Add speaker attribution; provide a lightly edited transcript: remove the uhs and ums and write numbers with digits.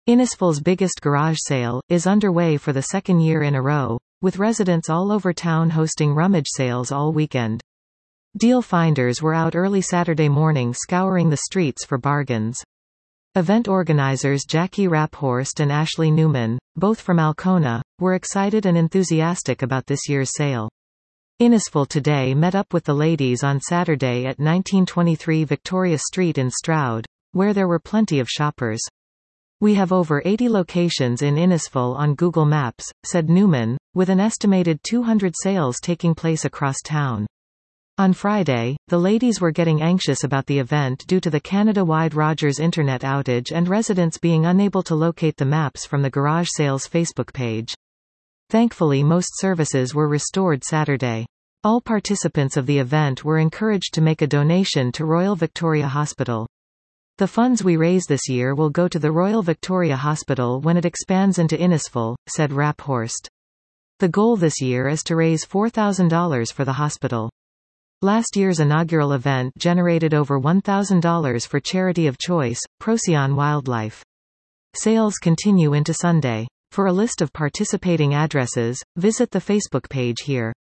Speaker 1: Innisfil's biggest garage sale is underway for the second year in a row, with residents all over town hosting rummage sales all weekend. Deal finders were out early Saturday morning scouring the streets for bargains. Event organizers Jackie Rapphorst and Ashley Newman, both from Alcona, were excited and enthusiastic about this year's sale. Innisfil Today met up with the ladies on Saturday at 1923 Victoria Street in Stroud, where there were plenty of shoppers. "We have over 80 locations in Innisfil on Google Maps," said Newman, with an estimated 200 sales taking place across town. On Friday, the ladies were getting anxious about the event due to the Canada-wide Rogers internet outage and residents being unable to locate the maps from the garage sales Facebook page. Thankfully, most services were restored Saturday. All participants of the event were encouraged to make a donation to Royal Victoria Hospital. "The funds we raise this year will go to the Royal Victoria Hospital when it expands into Innisfil," said Rapphorst. "The goal this year is to raise $4,000 for the hospital." Last year's inaugural event generated over $1,000 for charity of choice, Procyon Wildlife. Sales continue into Sunday. For a list of participating addresses, visit the Facebook page here.